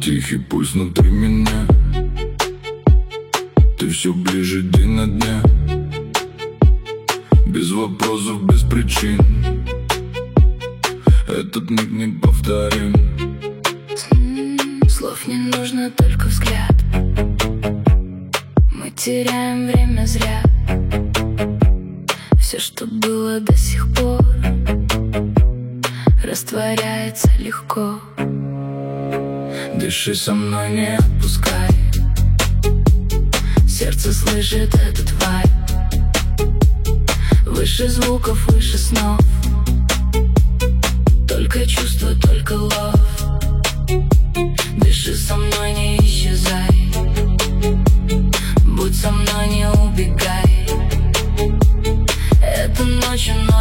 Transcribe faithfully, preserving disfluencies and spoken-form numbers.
тихий пульс внутри меня. Ты все ближе день на дня. Без вопросов, без причин. Этот миг не повторим. Слов не нужно, только взгляд. Мы теряем время зря. Все, что было до сих пор, растворяется легко. Дыши со мной, не отпускай. Сердце слышит этот вайб. Выше звуков, выше снов. Только чувство, только лов. Дыши со мной, не исчезай. Будь со мной, не убегай. Эта ночь, но